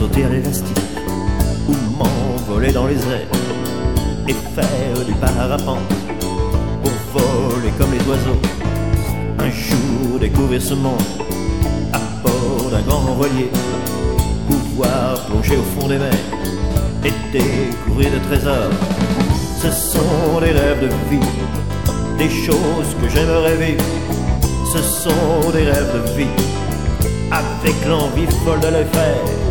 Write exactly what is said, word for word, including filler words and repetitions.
sauter à l'élastique ou m'envoler dans les airs et faire du parapente pour voler comme les oiseaux. Un jour découvrir ce monde à bord d'un grand voilier, pouvoir plonger au fond des mers et découvrir des trésors. Ce sont des rêves de vie, des choses que j'aimerais vivre. Ce sont des rêves de vie, avec l'envie folle de les faire.